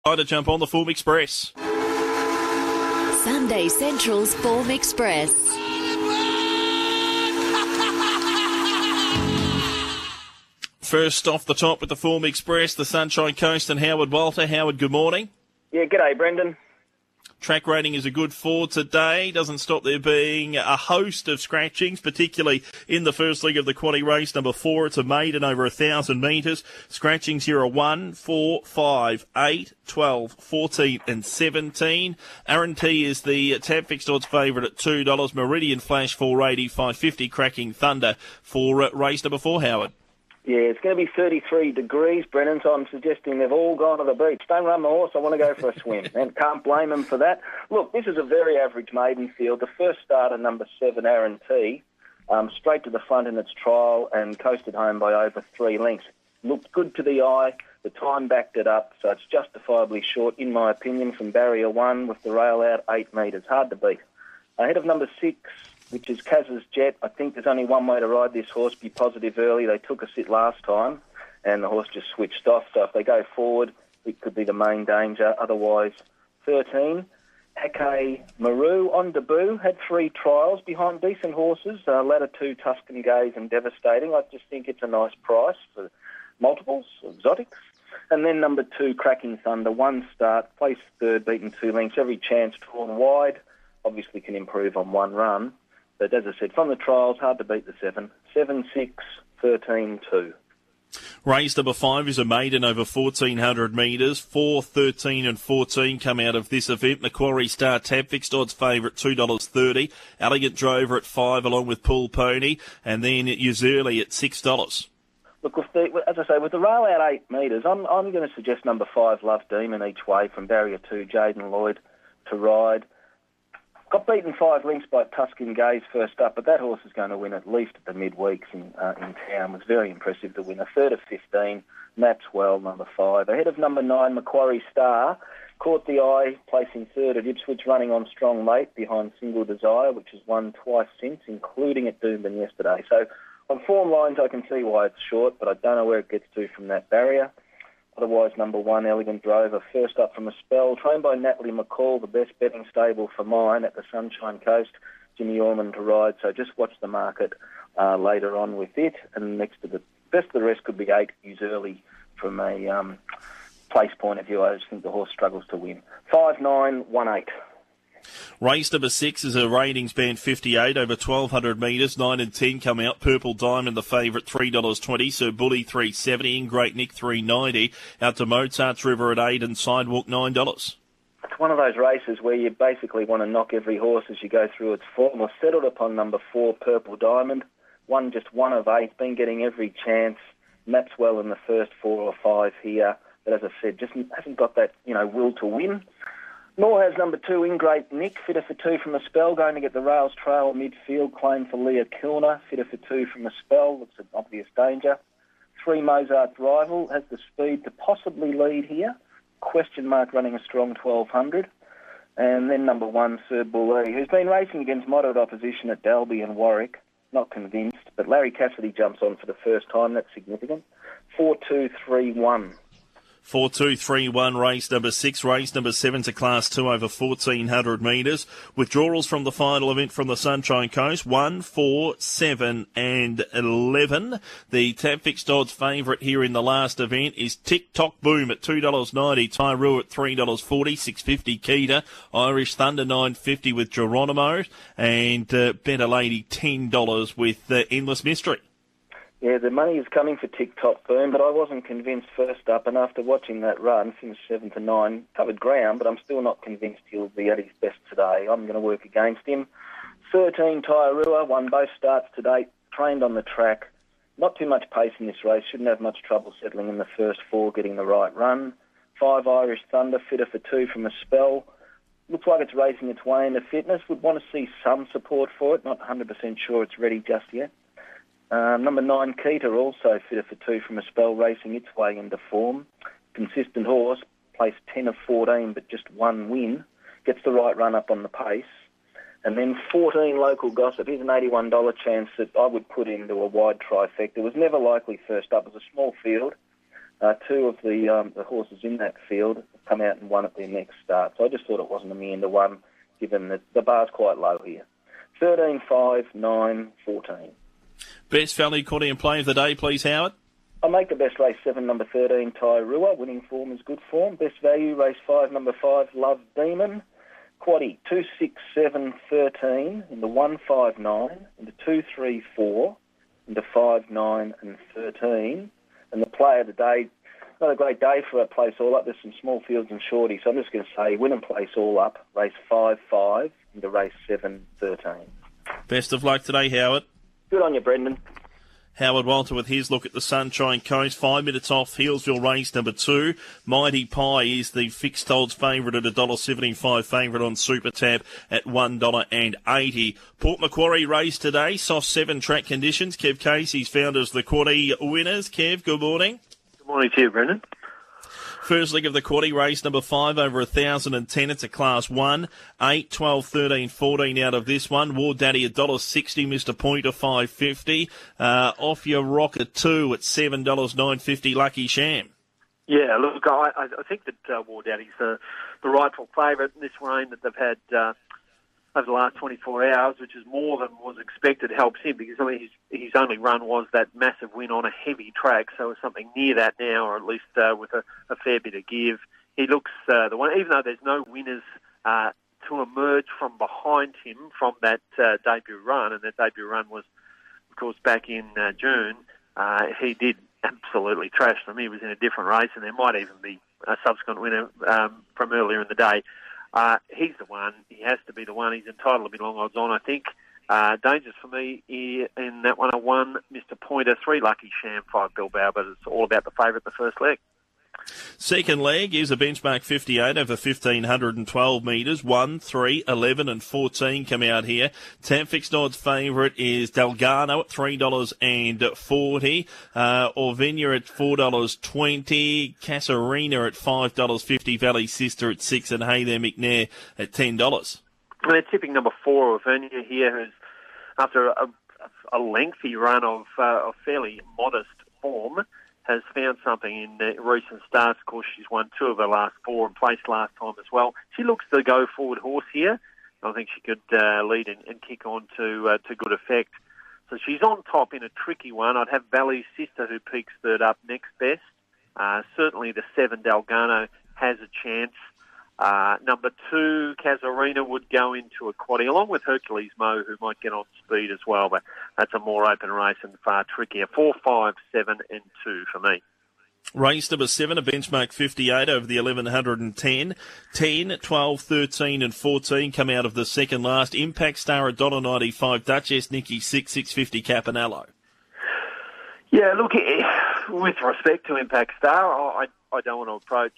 Time to jump on the Form Express. Sunday Central's Form Express. First off the top with the Form Express, the Sunshine Coast and Howard Walter. Howard, good morning. Yeah, g'day, Brendan. Track rating is a good 4 today. Doesn't stop there being a host of scratchings, particularly in the first leg of the quaddy race. Number 4, it's a maiden over 1,000 metres. Scratchings here are 1, 4, 5, 8, 12, 14 and 17. Aaron T is the tab fixed odds favourite at $2. Meridian Flash 480, 550. Cracking Thunder for race number 4, Howard. Yeah, it's going to be 33 degrees, Brendan, so I'm suggesting they've all gone to the beach. Don't run the horse, I want to go for a swim, and can't blame them for that. Look, this is a very average maiden field. The first starter, number 7, Aaron T, straight to the front in its trial and coasted home by over 3 lengths. Looked good to the eye, the time backed it up, so it's justifiably short, in my opinion, from barrier 1 with the rail out 8 metres. Hard to beat. Ahead of number 6, which is Kaz's Jet. I think there's only one way to ride this horse, be positive early. They took a sit last time, and the horse just switched off. So if they go forward, it could be the main danger. Otherwise, 13, Hake Maru on debut, had 3 trials behind decent horses, ladder 2, Tuscan Gaze and Devastating. I just think it's a nice price for multiples, exotics. And then number 2, Cracking Thunder, 1 start, placed 3rd, beaten 2 lengths, every chance drawn wide, obviously can improve on 1 run. But as I said, from the trials, hard to beat the 7. 7, 6, 13, 2. Race number 5 is a maiden over 1,400 metres. 4, 13 and 14 come out of this event. Macquarie Star tab fixed odds favourite $2.30. Elegant Drover at 5 along with Pool Pony. And then Uzerli at $6. Look, as I say, with the rail out 8 metres, I'm going to suggest number 5, Love Demon, each way from barrier 2, Jaden Lloyd to ride. Got beaten 5 lengths by Tuscan Gaze first up, but that horse is going to win at least at the midweeks in town. Was very impressive to win. A 3rd of 15, Maxwell, number 5. Ahead of number 9, Macquarie Star. Caught the eye, placing 3rd at Ipswich, running on strong late behind Single Desire, which has won twice since, including at Doomben yesterday. So on form lines, I can see why it's short, but I don't know where it gets to from that barrier. Otherwise, number 1, Elegant Drover, first up from a spell, trained by Natalie McCall, the best betting stable for mine at the Sunshine Coast. Jimmy Orman to ride, so just watch the market later on with it. And next to the best of the rest could be 8, Uzerli from a place point of view. I just think the horse struggles to win. 5, 9, 1, 8. Race number 6 is a ratings band 58 over 1,200 metres. 9 and 10 come out. Purple Diamond, the favourite, $3.20. Sir Bully, $3.70. In Great Nick, $3.90. Out to Mozart's River at 8 and Sidewalk, $9. It's one of those races where you basically want to knock every horse as you go through its form. We've settled upon number 4, Purple Diamond. Just one of 8, been getting every chance. Maps well in the first 4 or 5 here. But as I said, just hasn't got that, will to win. Nor has number 2, In Great Nick, fitter for 2 from a spell, going to get the rails trail midfield, claim for Leah Kilner, fitter for 2 from a spell, looks an obvious danger. 3, Mozart's Rival, has the speed to possibly lead here, question mark running a strong 1,200. And then number 1, Sir Bully, who's been racing against moderate opposition at Dalby and Warwick, not convinced, but Larry Cassidy jumps on for the first time, that's significant. 4, 2, 3, 1. 4, 2, 3, 1, race number 6. Race number 7 to Class 2 over 1,400 metres. Withdrawals from the final event from the Sunshine Coast, 1, 4, 7 and 11. The tab fixed odds favourite here in the last event is Tick Tock Boom at $2.90. Tyroo at $3.40, $6.50 Keita. Irish Thunder $9.50 with Geronimo. And Better Lady $10 with Endless Mystery. Yeah, the money is coming for Tick-Tock Boom, but I wasn't convinced first up, and after watching that run, finished 7 to 9, covered ground, but I'm still not convinced he'll be at his best today. I'm going to work against him. 13, Tairua, won both starts to date, trained on the track. Not too much pace in this race, shouldn't have much trouble settling in the first 4, getting the right run. 5, Irish Thunder, fitter for 2 from a spell. Looks like it's racing its way into fitness. Would want to see some support for it, not 100% sure it's ready just yet. Number 9, Keita, also fitter for 2 from a spell, racing its way into form. Consistent horse, placed 10 of 14, but just 1 win. Gets the right run up on the pace. And then 14, Local Gossip. Here's an $81 chance that I would put into a wide trifecta. It was never likely first up. It was a small field. Two of the horses in that field have come out and won at their next start. So I just thought it wasn't a meander one, given that the bar's quite low here. 13, 5, 9, 14. Best value quaddy and play of the day, please, Howard. I make the best race 7, number 13, Tairua. Winning form is good form. Best value, race 5, number 5, Love Demon. Quaddy, 2, 6, 7, 13, into 1, 5, 9, into 2, 3, 4, into 5, 9 and 13. And the play of the day, not a great day for a place all up. There's some small fields and shorties. So I'm just going to say win and place all up, race 5, 5, into race 7, 13. Best of luck today, Howard. Good on you, Brendan. Howard Walter with his look at the Sunshine Coast. 5 minutes off Healesville race number 2. Mighty Pie is the fixed odds favourite at $1.75 favourite on Super Tab at $1.80. Port Macquarie race today. Soft 7 track conditions. Kev Casey's found as the quaddy winners. Kev, good morning. Good morning to you, Brendan. First leg of the quaddy race number 5 over 1,010. It's a class 1. 8, 12, 13, 14 out of this one. War Daddy $1.60. Mr. Pointer $5.50. Off your rocker 2 at $7.950. Lucky Sham. Yeah, look, I think that War Daddy's the rightful favourite in this reign that they've had over the last 24 hours, which is more than was expected, helps him because, I mean, his only run was that massive win on a heavy track, so it's something near that now, or at least with a fair bit of give. He looks the one, even though there's no winners to emerge from behind him from that debut run, and that debut run was, of course, back in June. He did absolutely trash them. He was in a different race, and there might even be a subsequent winner from earlier in the day. He's the one. He has to be the one. He's entitled to be long odds on, I think. Dangerous for me in that 101, Mr. Pointer, 3 Lucky Sham, 5 Bilbao, but it's all about the favourite the first leg. Second leg is a benchmark 58 over 1,512 metres. 1, 3, 11 and 14 come out here. Tam fixed odds favourite is Delgado at $3.40. Orvenia at $4.20. Casarina at $5.50. Valley Sister at 6 and Hey There McNair at $10. And they're tipping number 4, Orvenia here, who's after a lengthy run of fairly modest form, has found something in recent starts. Of course, she's won 2 of her last 4 and placed last time as well. She looks the go-forward horse here. I think she could lead and kick on to good effect. So she's on top in a tricky one. I'd have Valley's Sister, who peaks third up, next best. Certainly the 7, Delgado, has a chance. Number 2, Casarina, would go into a quaddy, along with Hercules Mo, who might get on speed as well, but that's a more open race and far trickier. 4, 5, 7 and 2 for me. Race number 7, a benchmark 58 over the 1,110. 10, 12, 13 and 14 come out of the second last. Impact Star $1.95. Duchess Nikki 6, 650 Capanello. Yeah, look, with respect to Impact Star, I don't want to approach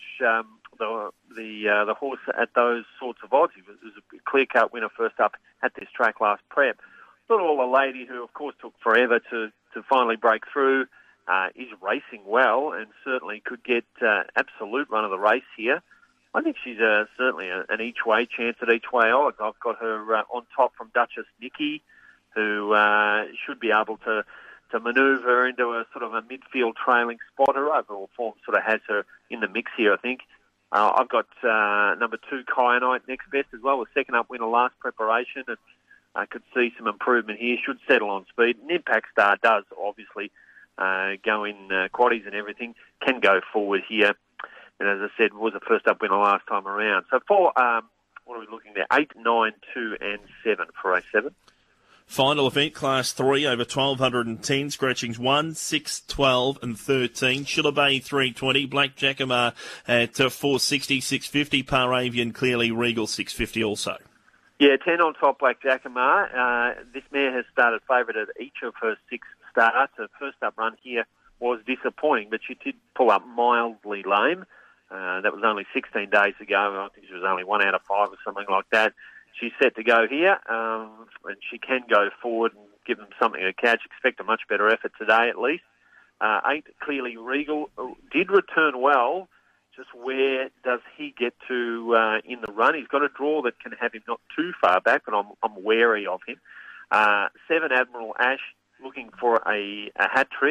the horse at those sorts of odds. He was a clear-cut winner first up at this track last prep. Not all a lady who, of course, took forever to finally break through, is racing well and certainly could get absolute run of the race here. I think she's certainly an each-way chance at each-way odds. I've got her on top from Duchess Nikki, who should be able to manoeuvre into a sort of a midfield trailing spot. Her overall form sort of has her in the mix here, I think. I've got number 2, Kyanite, next best as well, a second up winner last preparation, and I could see some improvement here. Should settle on speed. And Impact Star does, obviously, go in quaddies and everything, can go forward here. And as I said, was a first up winner last time around. So for, what are we looking there? 8, 9, 2 and 7 for race 7. Final event, Class 3 over 1,210. Scratchings 1, 6, 12 and 13. Shiller Bay 320. Black Jackamar at 460, 650. Paravian Clearly Regal 650 also. Yeah, 10 on top, Black Jackamar. This mare has started favourite at each of her 6 starts. Her first up run here was disappointing, but she did pull up mildly lame. That was only 16 days ago. I think she was only 1 out of 5 or something like that. She's set to go here, and she can go forward and give them something to catch. Expect a much better effort today, at least. 8, Clearly Regal, did return well. Just where does he get to in the run? He's got a draw that can have him not too far back, but I'm wary of him. 7, Admiral Ash, looking for a hat trick.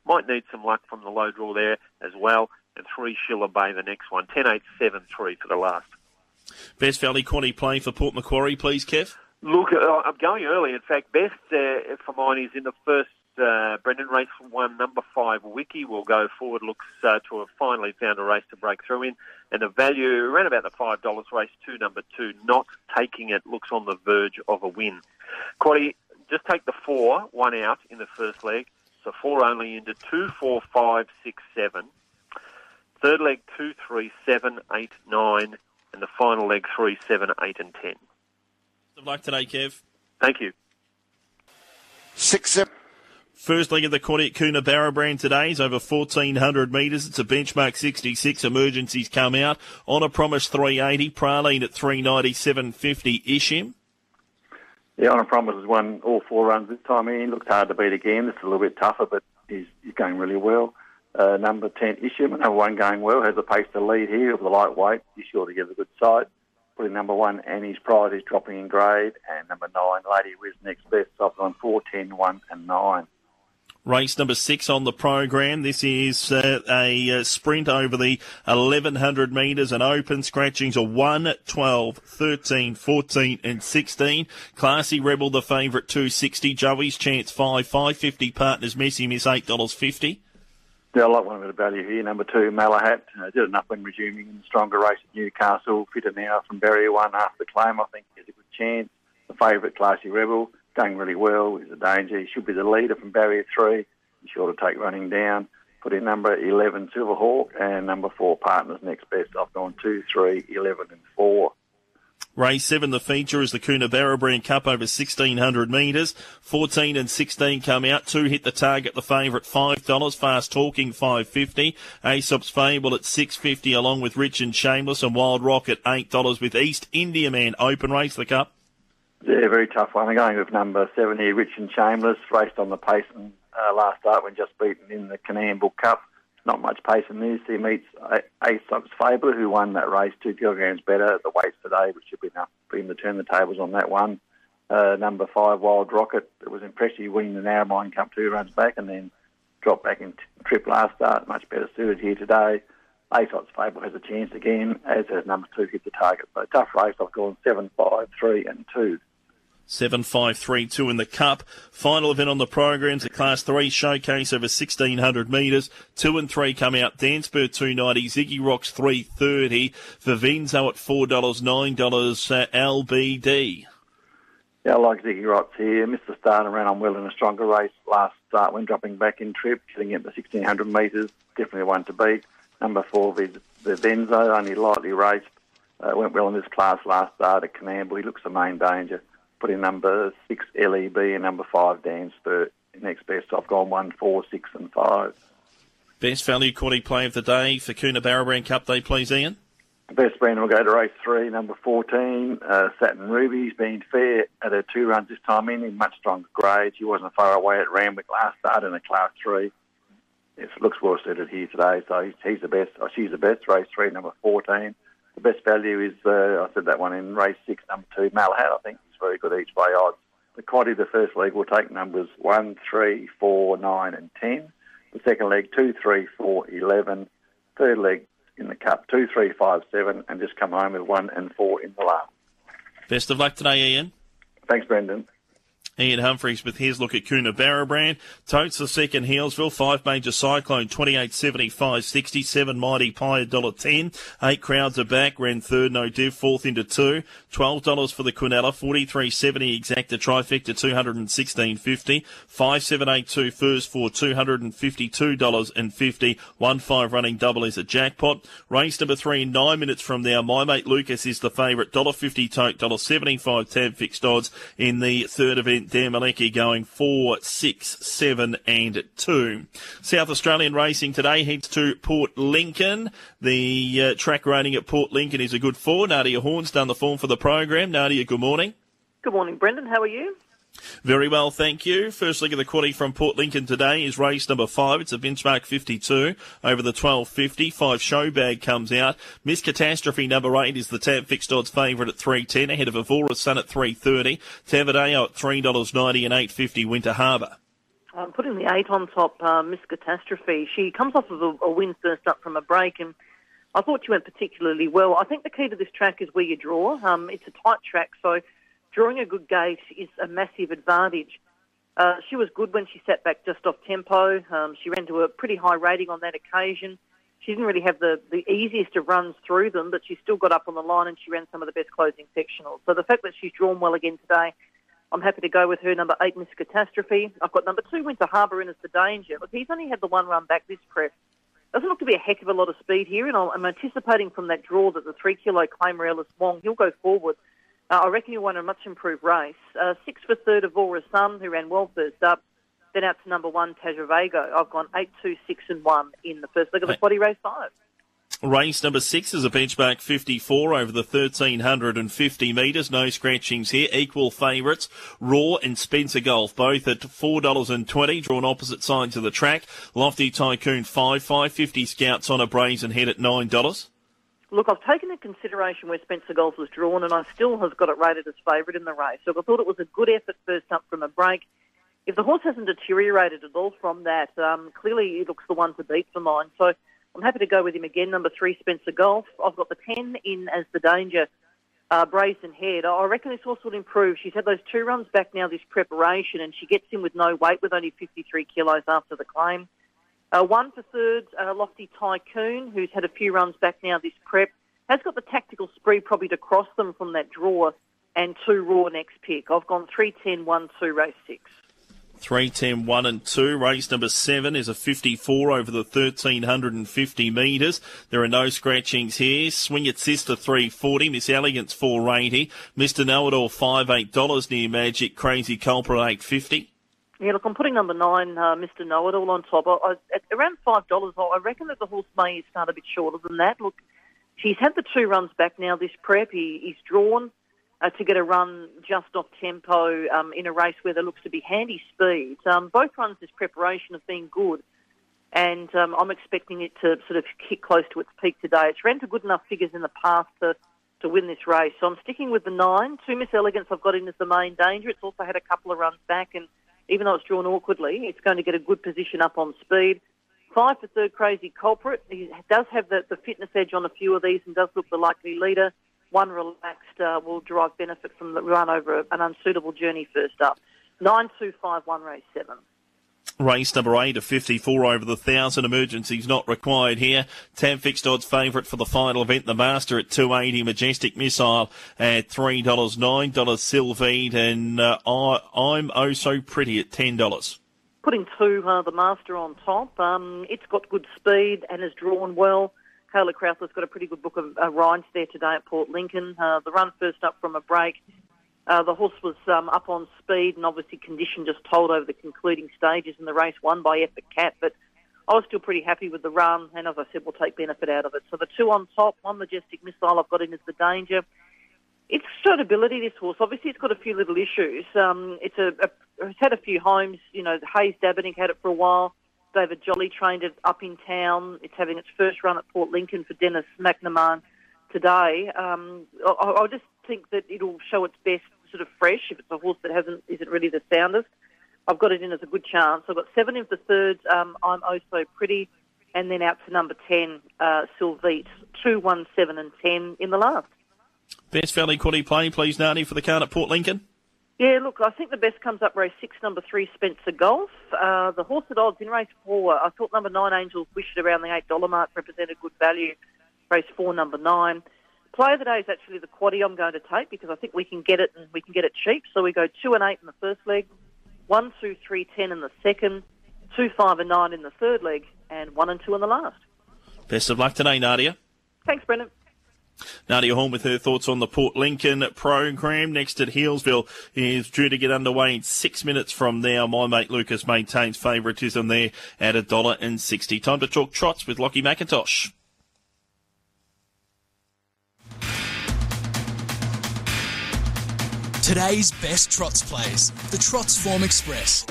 Might need some luck from the low draw there as well. And 3 Schiller Bay, the next one. 10-8-7-3 for the last. Best Valley Quaddy play for Port Macquarie, please, Kev. Look, I'm going early. In fact, best for mine is in the first Brendan race 1, number 5, Wiki will go forward. Looks to have finally found a race to break through in. And the value around about the $5 race 2, number 2, Not Taking It, looks on the verge of a win. Quaddy, just take the 4, 1 out in the first leg. So 4 only into 2, 4, 5, 6, 7. Third leg 2, 3, 7, 8, 9. And the final leg 3, 7, 8 and 10. Good luck today, Kev. Thank you. 6, 7. First leg of the Quaddy at Coonabarra Brand today is over 1,400 metres. It's a benchmark 66. Emergencies come out. On a Promise 380. Praline at 397.50. Ishim. Yeah, On a Promise has won all 4 runs this time. He looked hard to beat again. This is a little bit tougher, but he's going really well. Number 10, Ishim, number 1 going well, has a pace to lead here with the lightweight. He's sure to give a good side. Putting number 1, Annie's Pride, is dropping in grade. And number 9, Lady Wiz, next best. I've gone 4, 10, 1 and 9. Race number 6 on the program. This is a sprint over the 1,100 metres. An open scratchings of 1, 12, 13, 14 and 16. Classy Rebel, the favourite, 260. Joey's Chance 5, 550. Partners Messi Miss $8.50. Yeah, I like one bit of value here. Number 2, Malahat. Did enough when resuming in the stronger race at Newcastle. Fitter now from Barrier 1 after the claim. I think there's a good chance. The favourite, Classy Rebel, going really well. He's a danger. He should be the leader from Barrier 3. He's sure to take running down. Put in number 11, Silverhawk, and number 4, Partners next best. I've gone 2, 3, 11 and 4. Race 7, the feature, is the Coonabarra Brand Cup over 1,600 metres. 14 and 16 come out. 2 hit the target, the favourite, $5. Fast Talking, $5.50. Aesop's Fable at $6.50, along with Rich and Shameless, and Wild Rock at $8 with East India Man. Open race, the Cup. Yeah, very tough one. I'm going with number 7 here, Rich and Shameless. Raced on the pace and last start when just beaten in the Canamble Cup. Not much pace in this. He meets Aesop's Fable, who won that race 2 kilograms better at the weights today, which should be enough for him to turn the tables on that one. Number 5, Wild Rocket. It was impressive winning the Narromine Cup 2 runs back and then dropped back in trip last start. Much better suited here today. Aesop's Fable has a chance again, as has number 2 hit the target. So tough race. I've gone 7, 5, 3 and 2. 7, 5, 3, 2 in the Cup. Final event on the program's a Class 3 showcase over 1,600 metres. 2 and 3 come out. Dancepur $2.90, Ziggy Rocks $3.30, Vivenzo at $4, $9 LBD. Yeah, I like Ziggy Rocks here. Missed the start and ran on well in a stronger race last start when dropping back in trip, getting into 1,600 metres. Definitely one to beat. Number 4, Vivenzo, only lightly raced. Went well in this class last start at Canamble. He looks the main danger. Put in number 6, LEB, and number 5, Dancepur. Next best, I've gone 1, 4, 6 and 5. Best value Quaddy play of the day for Coonabarra Brand Cup Day, please, Ian. Best brand will go to race 3, number 14, Saturn Ruby. He's been fair at her 2 runs this time in much stronger grade. She wasn't far away at Randwick last start in a Class 3. It looks well suited here today, so he's the best. Oh, she's the best. Race 3, number 14. The best value is, I said that one in race 6, number 2, Malahat. I think he's very good each way odds. The Quaddy, the first leg, will take numbers 1, 3, 4, 9 and 10. The second leg, 2, 3, 4, 11. Third leg in the Cup, 2, 3, 5, 7, and just come home with 1 and 4 in the last. Best of luck today, Ian. Thanks, Brendan. Ian Humphreys with his look at Coonabarra Brand. Totes the second, Healesville. 5 Major Cyclone, 28.75, 67 Mighty Pie, $1.10. 8 Crowds are back. Ran third, no div. Fourth into 2. $12 for the Quinella. 43.70 Exacta Trifecta, $216.50. 5782 first for $252.50. 1-5 running double is a jackpot. Race number 3 in 9 minutes from now. My Mate Lucas is the favourite. $1.50 tote, $1.75 tab fixed odds in the third event. Dan Malecki going 4, 6, 7 and 2. South Australian racing today heads to Port Lincoln. The track rating at Port Lincoln is a good 4. Nadia Horn's done the form for the program. Nadia, good morning. Good morning, Brendan. How are you? Very well, thank you. First leg of the Quaddy from Port Lincoln today is race number 5. It's a benchmark 52 over the 12.50. 5 Showbag comes out. Miss Catastrophe number 8 is the tab fixed odds favourite at $3.10, ahead of Evora Sun at $3.30. Tavadeo at $3.90 and $8.50 Winter Harbour. I'm putting the 8 on top, Miss Catastrophe. She comes off of a win first up from a break, and I thought she went particularly well. I think the key to this track is where you draw. It's a tight track, so drawing a good gate is a massive advantage. She was good when she sat back just off tempo. She ran to a pretty high rating on that occasion. She didn't really have the easiest of runs through them, but she still got up on the line and she ran some of the best closing sectionals. So the fact that she's drawn well again today, I'm happy to go with her. Number 8, Miss Catastrophe. I've got number 2, Winter Harbour in as the danger. Look, he's only had the one run back this prep. Doesn't look to be a heck of a lot of speed here, and I'm anticipating from that draw that the 3 kilo Claimer Ellis Wong, he'll go forward. I reckon he'll win a much improved race. 6 for third, Avora Sun, who ran well first up. Then out to number 1, Tajavago. I've gone 8, 2, 6 and 1 in the first leg of the quaddie race 5. Race number 6 is a benchmark 54 over the 1,350 metres. No scratchings here. Equal favourites, Raw and Spencer Golf, both at $4.20, drawn opposite sides of the track. Lofty Tycoon 5.50 Scouts on a Brazen Head at $9. Look, I've taken into consideration where Spencer Golf was drawn, and I still have got it rated as favourite in the race. So I thought it was a good effort first up from a break. If the horse hasn't deteriorated at all from that, clearly he looks the one to beat for mine. So I'm happy to go with him again. Number 3, Spencer Golf. I've got the 10 in as the danger, Brazen Head. I reckon this horse will improve. She's had those 2 runs back now this preparation, and she gets in with no weight with only 53 kilos after the claim. 1 for third, Lofty Tycoon, who's had a few runs back now this prep, has got the tactical spree probably to cross them from that draw, and 2 Raw next pick. I've gone 3, 10, 1, 2, race 6. 3, 10, 1 and 2. Race number 7 is a 54 over the 1,350 metres. There are no scratchings here. Swing It Sister 340, Miss Elegance 480, Mr. Know-It-All $5 near Magic, Crazy Culprit $8.50. Yeah, look, I'm putting number 9, Mr. Know-It-All on top. At around $5, I reckon that the horse may start a bit shorter than that. Look, she's had the 2 runs back now this prep. He's drawn to get a run just off tempo in a race where there looks to be handy speed. Both runs this preparation have been good, and I'm expecting it to sort of kick close to its peak today. It's ran to good enough figures in the past to win this race, so I'm sticking with the 9. 2 Miss Elegance I've got in as the main danger. It's also had a couple of runs back, and even though it's drawn awkwardly, it's going to get a good position up on speed. 5 for third, Crazy Culprit. He does have the fitness edge on a few of these and does look the likely leader. 1 Relaxed will derive benefit from the run over an unsuitable journey first up. 9, 2, 5, 1, race 7. Race number 8, a 54 over the 1,000. Emergencies not required here. Tab Fixed Odds favourite for the final event. The Master at $2.80. Majestic Missile at $3. $9 Sylvede. And I'm Oh So Pretty at $10. Putting 2, the Master on top. It's got good speed and has drawn well. Kayla Crowther's got a pretty good book of rides there today at Port Lincoln. The run first up from a break. The horse was up on speed and obviously condition just told over the concluding stages in the race, won by Epic Cat. But I was still pretty happy with the run, and as I said, we'll take benefit out of it. So the 2 on top, 1 Majestic Missile I've got in as the danger. It's showed ability, this horse. Obviously, it's got a few little issues. It's had a few homes. You know, Hayes Dabernick had it for a while. David Jolly trained it up in town. It's having its first run at Port Lincoln for Dennis McNamara today. I just think that it'll show its best sort of fresh if it's a horse that isn't really the soundest. I've got it in as a good chance. I've got 7 in for third, I'm Oh So Pretty, and then out to number 10, Sylvete. 2, 1, 7 and 10 in the last. Best Valley Quaddie play, please, Nardi, for the card at Port Lincoln. Yeah, look, I think the best comes up race 6, number 3, Spencer Golf. The horse at odds in race 4, I thought number 9, Angels Wish at around the $8 mark represented good value. Race 4, number 9. Play of the day is actually the quaddie I'm going to take because I think we can get it and we can get it cheap. So we go 2 and 8 in the first leg, 1, 2, 3, 10 in the second, 2, 5 and 9 in the third leg, and 1 and 2 in the last. Best of luck today, Nadia. Thanks, Brendan. Nadia Horn with her thoughts on the Port Lincoln program. Next at Healesville is due to get underway in 6 minutes from now. My mate Lucas maintains favouritism there at $1.60. Time to talk trots with Lockie McIntosh. Today's best trots plays, the Trots Form Express.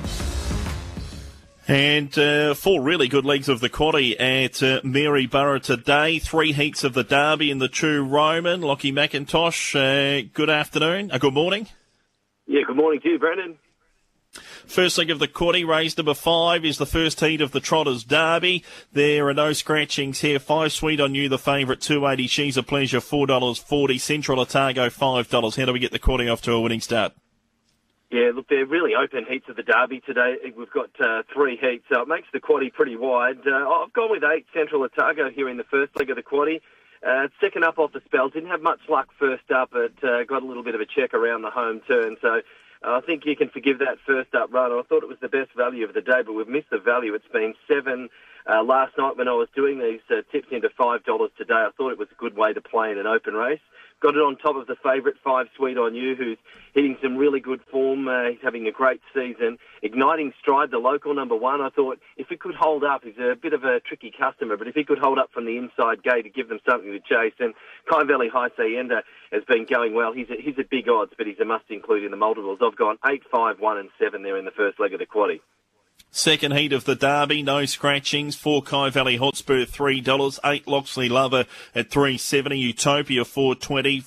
And 4 really good legs of the quaddie at Maryborough today. 3 heats of the Derby in the True Roman. Lockie McIntosh, good afternoon. Good morning. Yeah, good morning to you, Brendan. First leg of the quaddie, race number 5 is the first heat of the Trotters Derby. There are no scratchings here. 5 Sweet on You, the favourite, $2.80. She's a Pleasure, $4.40. Central Otago, $5. How do we get the quaddie off to a winning start? Yeah, look, they're really open heats of the Derby today. We've got 3 heats, so it makes the quaddie pretty wide. I've gone with 8 Central Otago here in the first leg of the quaddie. Second up off the spell, didn't have much luck first up, but got a little bit of a check around the home turn, so I think you can forgive that first up run. I thought it was the best value of the day, but we've missed the value. It's been 7 last night when I was doing these tips into $5 today. I thought it was a good way to play in an open race. Got it on top of the favourite, 5 Sweet on You, who's hitting some really good form. He's having a great season. Igniting Stride, the local number 1, I thought if he could hold up, he's a bit of a tricky customer, but if he could hold up from the inside gate to give them something to chase. And Kine Valley High Sayenda has been going well. He's at big odds, but he's a must include in the multiples. I've gone 8, 5, 1 and 7 there in the first leg of the quaddie. Second heat of the Derby, no scratchings. 4 Kine Valley Hotspur, $3. 8 Loxley Lover at $3.70. Utopia, $4.20.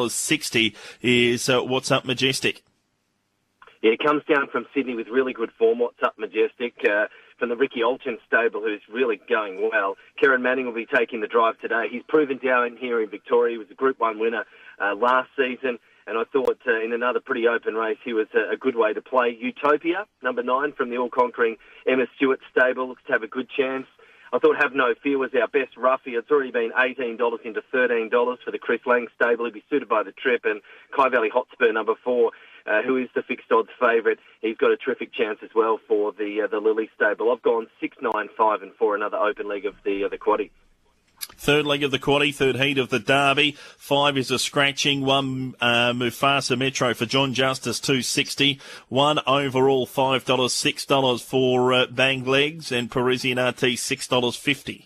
$4.60 is What's Up Majestic. Yeah, it comes down from Sydney with really good form. What's Up Majestic from the Ricky Alton stable, who's really going well. Kieran Manning will be taking the drive today. He's proven down here in Victoria. He was a Group 1 winner last season. And I thought in another pretty open race, he was a good way to play. Utopia, number 9, from the all-conquering Emma Stewart stable, looks to have a good chance. I thought Have No Fear was our best roughie. It's already been $18 into $13 for the Chris Lang stable. He'd be suited by the trip. And Kine Valley Hotspur, number 4, who is the fixed odds favourite. He's got a terrific chance as well for the Lily stable. I've gone 6, 9, 5 and 4, another open leg of the quaddie. Third leg of the quaddie, third heat of the Derby. 5 is a scratching. 1 Mufasa Metro for John Justice, $2.60. 1 overall, $5. $6 for Bang Legs, and Parisian RT, $6.50.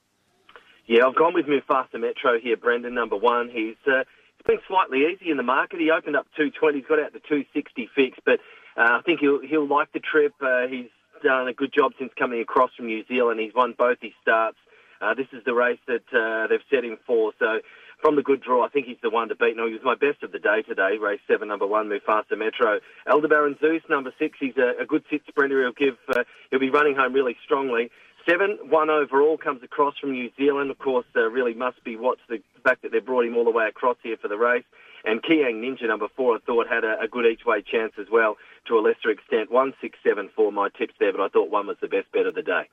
Yeah, I've gone with Mufasa Metro here, Brendan, number 1. He's been slightly easy in the market. He opened up 220. He's got out to 260 fixed, but I think he'll like the trip. He's done a good job since coming across from New Zealand. He's won both his starts. This is the race that they've set him for. So from the good draw, I think he's the one to beat. No, he was my best of the day today. Race 7, number 1, Mufasa Metro. Aldebaran Zeus, number 6. He's a good sit sprinter. He'll be running home really strongly. 7, 1 overall, comes across from New Zealand. Of course, really must be watched the fact that they brought him all the way across here for the race. And Kiang Ninja, number 4, I thought had a good each-way chance as well to a lesser extent. 1, 6, 7, 4, my tips there, but I thought 1 was the best bet of the day.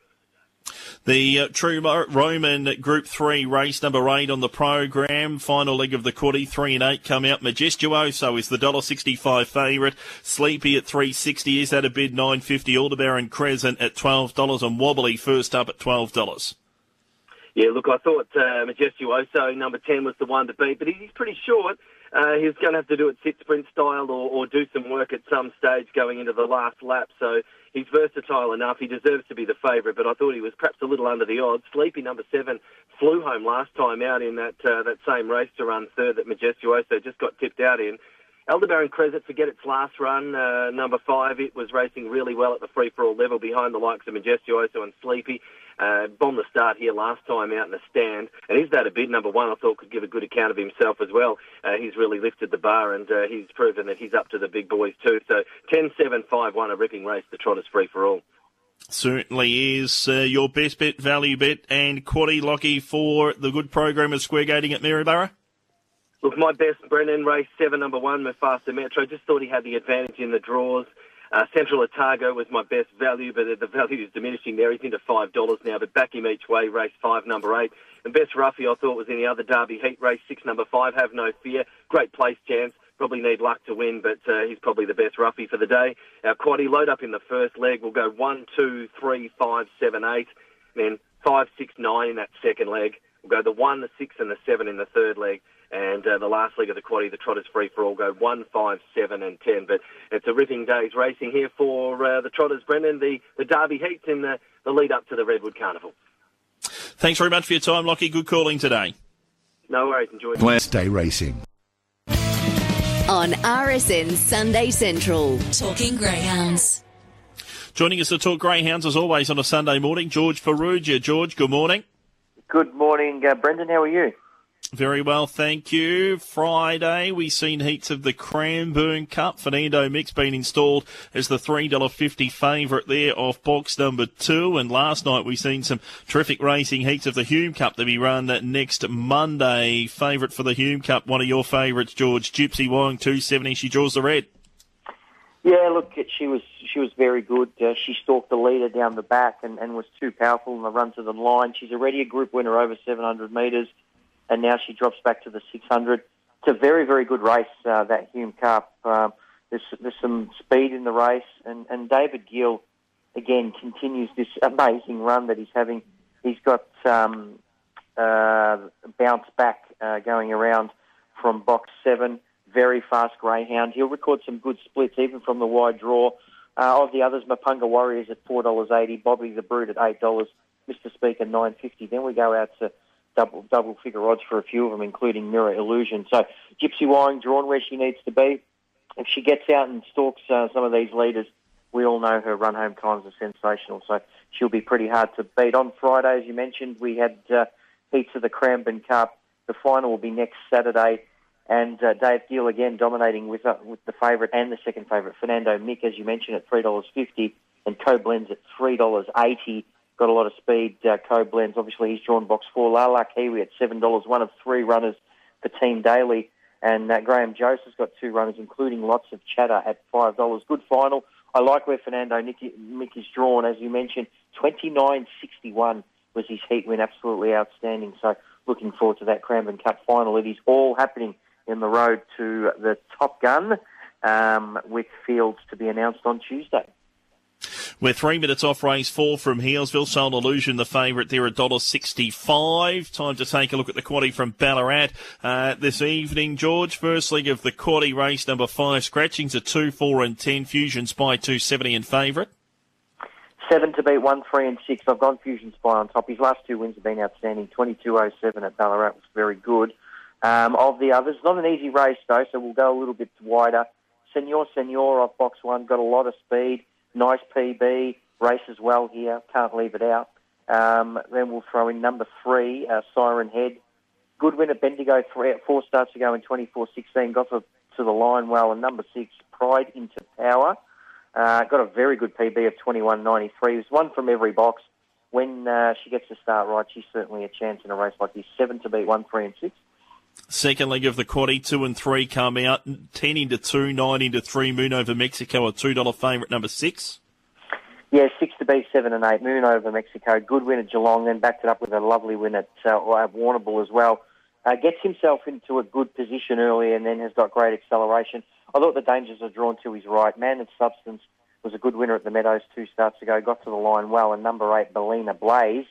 The True Roman Group 3 race number 8 on the program. Final leg of the quaddie, 3 and 8 come out. Majestuoso is the $1.65 favourite. Sleepy at $3.60 is at a bid, $9.50. Aldebaran Crescent at $12 and Wobbly first up at $12. Yeah, look, I thought Majestuoso, number 10, was the one to beat, but he's pretty short. He's going to have to do it sit sprint style or do some work at some stage going into the last lap. So he's versatile enough. He deserves to be the favourite, but I thought he was perhaps a little under the odds. Sleepy, number 7, flew home last time out in that same race to run third that Majestuoso just got tipped out in. Aldebaran Crescent, forget its last run, number 5. It was racing really well at the free-for-all level behind the likes of Majestuoso and Sleepy. Bombed the start here last time out in the stand. And is that a bid, number 1, I thought could give a good account of himself as well. He's really lifted the bar and he's proven that he's up to the big boys too. So 10, 7, 5, 1, a ripping race, the Trotters free-for-all. Certainly is your best bet, value bet, and quaddie Lockie for the good program of square gating at Maryborough? Look, my best, Brennan, race 7, number 1, Mufasa Metro. Just thought he had the advantage in the draws. Central Otago was my best value, but the value is diminishing there. He's into $5 now, but back him each way, race 5, number 8. And best roughie I thought was in the other Derby heat, race 6, number 5, Have No Fear. Great place chance. Probably need luck to win, but he's probably the best roughie for the day. Our quaddie, load up in the first leg. We'll go 1, 2, 3, 5, 7, 8. Then 5, 6, 9 in that second leg. We'll go the 1, the 6 and the 7 in the third leg. And the last leg of the quaddie, the Trotters free-for-all, go 1, 5, 7 and 10. But it's a ripping day's racing here for the Trotters, Brendan. The Derby heats in the lead up to the Redwood Carnival. Thanks very much for your time, Lockie. Good calling today. No worries. Enjoy. Stay racing. On RSN Sunday Central. Talking Greyhounds. Joining us to talk Greyhounds, as always, on a Sunday morning, George Farrugia. George, good morning. Good morning, Brendan. How are you? Very well, thank you. Friday, we've seen heats of the Cranbourne Cup. Fernando Mick's been installed as the $3.50 favourite there off box number 2. And last night we've seen some terrific racing heats of the Hume Cup to be run next Monday. Favourite for the Hume Cup, one of your favourites, George, Gypsy Wong, 270. She draws the red. Yeah, look, she was very good. She stalked the leader down the back and was too powerful in the run to the line. She's already a group winner over 700 metres. And now she drops back to the 600. It's a very, very good race, that Hume Cup. There's some speed in the race, and David Gill, again, continues this amazing run that he's having. He's got bounce back going around from box 7, very fast greyhound. He'll record some good splits, even from the wide draw. Of the others, Mapunga Warriors at $4.80, Bobby the Brute at $8, Mr. Speaker $9.50. Then we go out to double figure odds for a few of them, including Mirror Illusion. So Gypsy Wong drawn where she needs to be. If she gets out and stalks some of these leaders, we all know her run home times are sensational. So she'll be pretty hard to beat. On Friday, as you mentioned, we had heats of the Cranbourne Cup. The final will be next Saturday. And Dave Gill again dominating with the favourite and the second favourite, Fernando Mick, as you mentioned, at $3.50, and Koblenz at $3.80. Got a lot of speed, Koblenz. Obviously, he's drawn box 4. Lala Kiwi at $7, one of 3 runners for Team Daly. And Graham Joseph's got 2 runners, including lots of chatter at $5. Good final. I like where Fernando Mick is drawn, as you mentioned. 29.61 was his heat win, absolutely outstanding. So looking forward to that Cranbourne Cup final. It is all happening in the road to the Top Gun, with fields to be announced on Tuesday. We're 3 minutes off race 4 from Healesville. Soul Illusion, the favourite there, $1.65. Time to take a look at the quaddie from Ballarat this evening, George. First leg of the quaddie, race number 5. Scratchings are 2, 4 and 10. Fusion Spy 270 in favourite. 7 to beat 1, 3 and 6. I've gone Fusion Spy on top. His last 2 wins have been outstanding. 22.07 at Ballarat was very good. Of the others, not an easy race though, so we'll go a little bit wider. Senor off box 1, got a lot of speed. Nice PB, races well here, can't leave it out. Then we'll throw in number 3, Siren Head. Good win at Bendigo, 4 starts ago in 24.16, got to the line well. And number 6, Pride into Power. Got a very good PB of 21.93. There's one from every box. When she gets to start right, she's certainly a chance in a race like this. 7 to beat 1, 3 and 6. Second leg of the quaddie, 2 and 3 come out. 10 into 2, 9 into 3. Moon over Mexico, a $2 favourite, number 6. Yeah, 6 to beat 7 and 8. Moon over Mexico. Good win at Geelong, then backed it up with a lovely win at Warrnambool as well. Gets himself into a good position early and then has got great acceleration. I thought the dangers are drawn to his right. Man of Substance was a good winner at the Meadows 2 starts ago. Got to the line well. And number 8, Belina Blaze.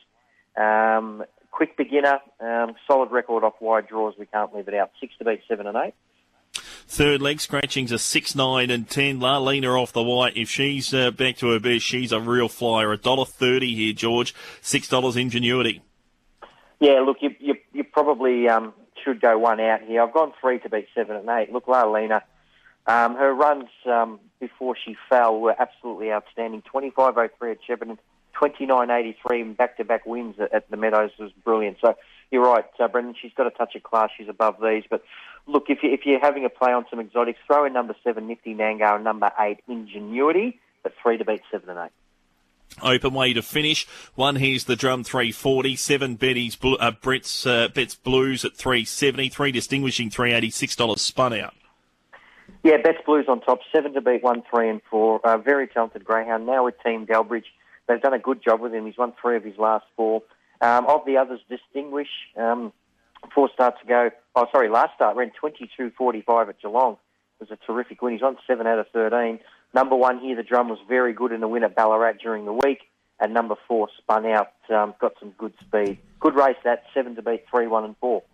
Quick beginner, solid record off wide draws. We can't leave it out. 6 to beat 7 and 8. Third leg scratchings are 6, 9 and 10. Larlina off the white. If she's back to her best, she's a real flyer. $1.30 here, George. $6 Ingenuity. Yeah, look, you probably should go one out here. I've gone 3 to beat 7 and 8. Look, Larlina, her runs before she fell were absolutely outstanding. 25.03 at Shepparton. 29.83 back-to-back wins at the Meadows was brilliant. So you're right, Brendan, she's got a touch of class. She's above these. But look, if you're having a play on some exotics, throw in number 7, Nifty Nango, and number 8, Ingenuity, but 3 to beat 7 and 8. Open way to finish. 1, here's the drum, 340. 7, Betty's Bet's Blues at 370. 3, Distinguishing, $386 spun out. Yeah, Bet's Blues on top. 7 to beat 1, 3 and 4. Very talented greyhound. Now with Team Delbridge. They've done a good job with him. He's won 3 of his last 4. Of the others, Distinguish, 4 starts ago. Last start ran 22.45 at Geelong. It was a terrific win. He's won 7 out of 13. Number 1 here, the drum, was very good in the win at Ballarat during the week. And number 4 spun out, got some good speed. Good race that, 7 to beat 3, 1 and 4.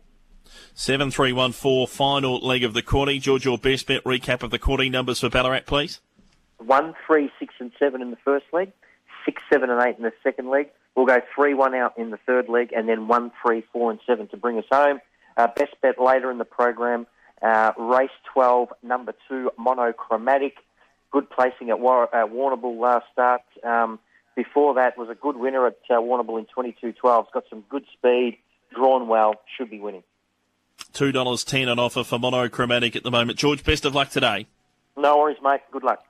7, 3, 1, 4, final leg of the quaddie. George, your best bet recap of the quaddie numbers for Ballarat, please. 1, 3, 6 and 7 in the first leg. 6, 7 and 8 in the second leg. We'll go 3, 1 out in the third leg, and then 1, 3, 4 and 7 to bring us home. Best bet later in the program, race 12, number 2, Monochromatic. Good placing at Warrnambool last start. Before that was a good winner at Warrnambool in 22.12. It's got some good speed, drawn well, should be winning. $2.10 on offer for Monochromatic at the moment. George, best of luck today. No worries, mate. Good luck.